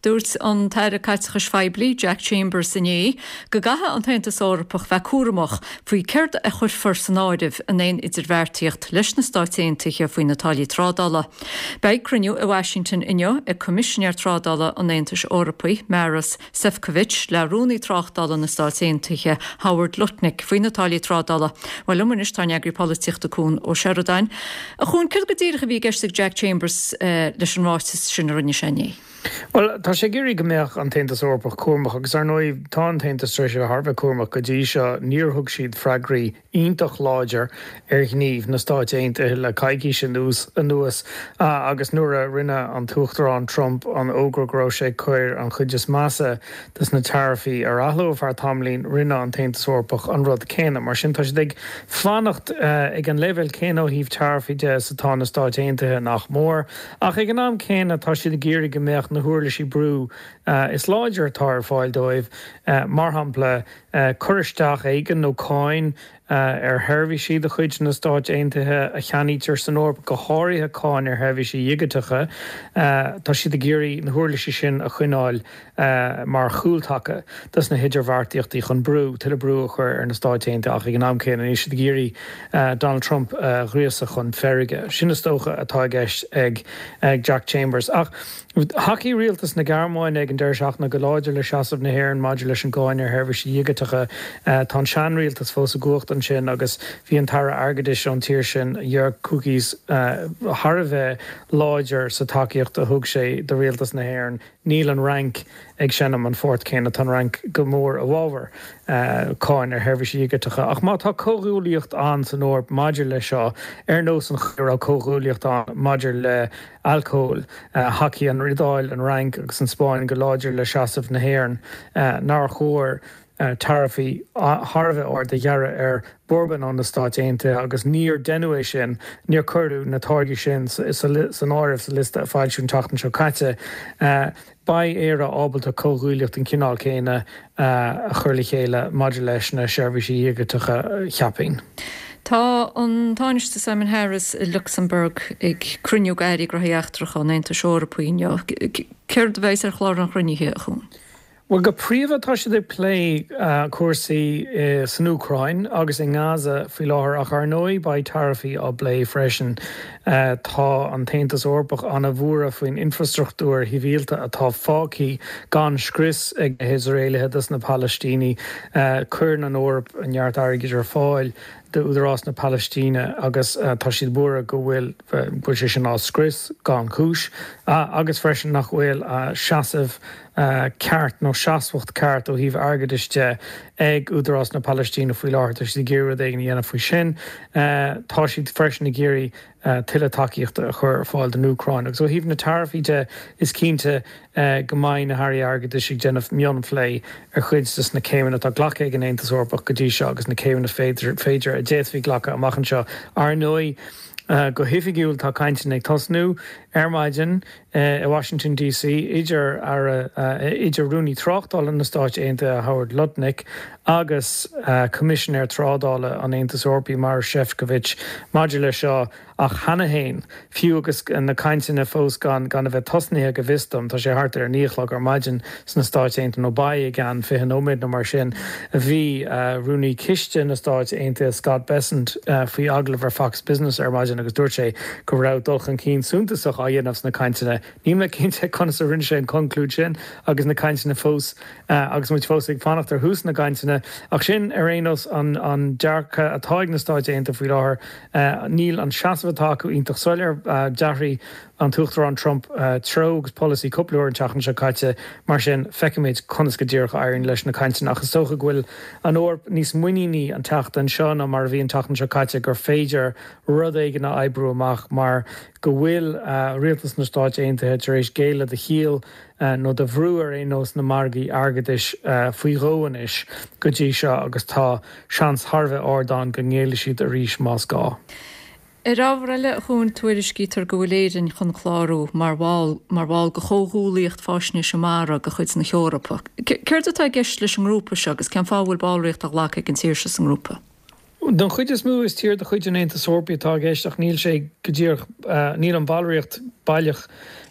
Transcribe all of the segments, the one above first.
dúirt an teire caiitechas feibli Jack Chambers inné, go gathe an taontas árapach bheith cuaramach faoi céird a chuir farsanáidih in éon idirmheirtíocht leis na stáitiaontaithe faoi Natalia Trádála. Beidh cruniú i Washington inniu i Commissioner Trádála an Aontas Eorpaí, Maros Sefcovic, le rúnaí tráchtála na stáitiaontaithe Howard Lutnick faoi Natalia Trádála, bhfuil lumanis tá neagraí políochta cún ó Sheridan. A chun céir go dtíre bhí geiste Jack Chambers leis an ráis sin rinne séné. Well, tá sé géirí gombeach an taontas eorpach cuamach agus ar nóid tá an taontas tríise Harbh cuamach go dtí seo níorthug siad freagraí iontach láidir ar gníomh na Stáit Aontaithe le caiicí sin nuas agus nuair a rinne an tuachtarán Trump an ógra gró sé chuir an chuideas massa dus na tarifaí ar athlamh ar tamlín rinne an taontas eorpach an rud céine mar sin tá sé ag fanacht ag an leibhéil céine ó híomh tarifaí de satá na Stáit Aontaithe nach mór ach ag an am céine tá siad géirí gombeach na thuirlaí brú is láidir tar fáil dóibh mar hampla churisteach éigen nó cáin ar hermhí siad a chuid na Stáit Aontaithe a cheannítear san orb go háirithe cáin ar hermhí sí dhigateacha tá siad a géirí na thuirlaí sin a chuineáil mar chúltacha dus na hidirmhairtíochtaí chun brú til a brú a chuir ar na Stáit Aontaithe ach ag an am céine is siad a géirí Donald Trump riasa chun ferige sin is tócha atá gceist ag Jack Chambers ach Hací rialtas na Garmáin ag an deirseach na go láidir le seasamh na hhéir an maidir leis an gáin ar hermhí sí dhigateacha tá sean rialtas fós a guacht an sin agus bhí an tara agadis an tíir sin dhear cookies Harbheith láidir sa takeíocht a thug sé do rialtas na hhéir níl an rank ag sinnam an fort céine tan rank go mór a bhábhar cáin ar hermhí sí dhigateacha ach má tá cóghúlaíocht an san orb maidir le seo ar nós an chur á cóghúlaíocht an maidir le alcóil hací an ridáil an rank agus an Spáin go láidir le seasamh na hhéir nar chóir tarifaí Harbheith or de dhearra ar Bourbon an na Stáit Aontaithe agus níor denúéis sin níor chuirú na táirgí sin san áirimh sa lista a fáilisiún tachtan seo caite ba éire ábalta cóghúileacht an cinál céine a chuirla chéile maidir leis na seirbhí sí dhigateacha cheappain. Tá an táiste Simon Harris i Luxembourg ag cruniú gairí grothaíachtracha an Aontas Eorpaíne. Céir de bhéis ar chláir an chrunithe a chun? Well, go príomh tá si lé cuasaí san Ucrain agus in Gaza faoi láthair ach ar nói ba tarifaí á blé freisin tá an taontas eorpach anna bhuara faoin infrastruchtúr híbhíalta atá fácií gan scris ag Israelia dus na Palestíní chuir an orb an neart airgid ar fáil de údarrás na Palestíne agus tá siad bura go bhfuil bu sé sin á scris gan chúis agus freisin nach bhfuil seasamh ceart nó seasmhacht ceart ó híomh airgeadiste ag údarrás na Palestíne faoi láthair sí géire ag na dhéanamh faoi sin tá siad freisin na géirí tuile takeíochta a chur fáil den Ucrain agus ó híomh na tarifaíte is cínte gomain na hairí airgeadiste déanamh mion phlé ar chuid na céimena tá ghlacha ag an Aontas Eorpach go dtí seo agus na céimena féidir a déadhí ghlacha amachchan seo ar nói go hifigiúil tá caintin ag tosnú ar maidin i Washington DC idir rúnaí tráchtála na Stáit Aontaithe Howard Lutnick agus Commissioner Trádála an Aontas Eorpaí Maros Sefcovic maidir le seo ach hana héin fiú agus na caintin a fós gan a bheith tosnaithe go bhistom tá sé hart ar níochlag ar maidin sna Stáit Aontaithe nó baí gan fihan óméid na mar sin a bhí rúnaí ciste na Stáit Aontaithe Scott Bessent faoi aglah ar Fox Business ar maidin agus dúirt sé go raibh dulchan cín súntasach a dhéanamh na caintine. Níl le cinnte chuna sa rinne sé an conclúd sin agus na caintine fós agus muid fós ag fannacht ar hús na caintine ach sin ar réanos an dearcha atá ag na Stáit Aontaithe faoi láthair níl an seasamhtá acu ionintach soilir deathraí an tuachtar an Trump trógus policy coupleúir an teachan se caite mar sin feicimiid conas go ddíorcha airin leis na caintine agus tócha ghfuil an orb níos muoíní an teachta an seán a mar bhí an teachan se caite gur féidir rud éige na ebrú amach mar go bhfuil rialtas na Stáit Aontaithe tar éis géile de chial nó de bhrúar éos na margaí airgeadis faoi róhanis go dtí seo agus tá seans Harbheith ardán go ngéala siad a rís más gá. Ráhreile chun tuairiscítar go bhfuiléidirn chun chlárú mar bháil go chóghúlaíocht fáisne semara go chuid na Eorpa. Céir atá gceist leis an grúpa se agus cean fábhfuil báilréocht a ghlacha an tíirse an grúpa. Don chuid is mú is tíir de chuid an Aontas Eorpaí atá gceisteach níl sé go dtíor níl an báilréocht bailach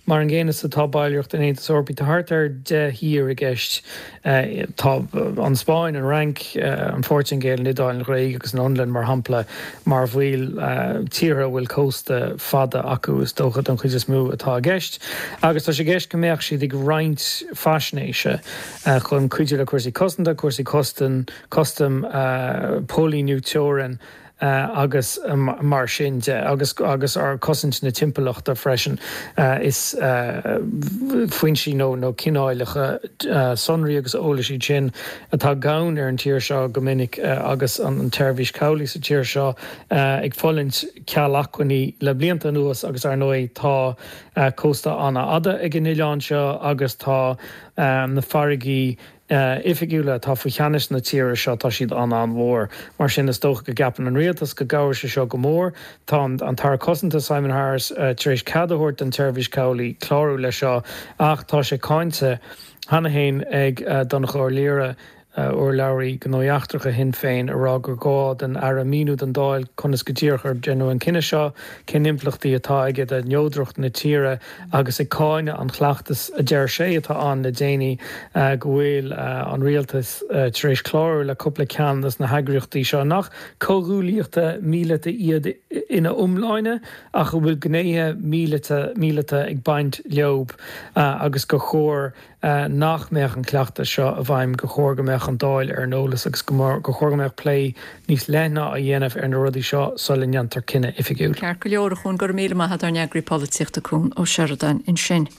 mar an ggéine sa tá bailíocht in éanta sorbí tá hartar de hir a gist tá an Spáin an rank an Fortingale nidáil réig agus an onlan mar hampla mar bhfuil tíre bhfuil cósta fada acu is dóchad an chuidir smú atá gist. Agus tá sé gist go méach siad ag roint fashionéise chun cuidir a cuasaí costanta, cuasaí custom pólíniu teoran agus mar sin agus ar cosint na timpachta freisin is faoin sí nó cináilecha sonraí agus ólasí sin atá gán ar an tíir seo go minic agus an teirmhís cowlí sa tíir seo ag follint cealachaí le blianta nuas agus ar nói tá cósta anna ada ag an Ileán seo agus tá na farigí ifigiúla tá fa cheannis na tíire seo tá siad an mhór mar sin is dócha go gapan an rialtas go gabhar se seo go mór tá an tar cosanta Simon Harris taréis cadhairt an teirmhís cowlí chlárú le seo ach tá sé cáinte hana héin ag donna chóir léire or Lowry gnoiachtracha hin féin ará gur gád an ara míú an dáil conas go dtíorchar genu an cinenne seo cin implachtaí atá ige a neodrocht na tíre agus ag cáine an chhlaachtas a deir sé atá an na déine go bhfuil an rialtas taréis chláir le coppla ceannas na hagriochtaí seo nach cóghúlíochta míleta iad ina umláine ach go bhfuil gnéthe míleta ag baint leob agus go chóir nach meach an cleachta seo a bhaim go chóir go meach an dáil ar nólas agus go chóir go meach lé níos lena a dhéanamh ar na rudí seo solinneantar cinenne ifigiúil. Cear go leor chun gur míle maithe ar neagraí políochta chun ó Sheridan in sin.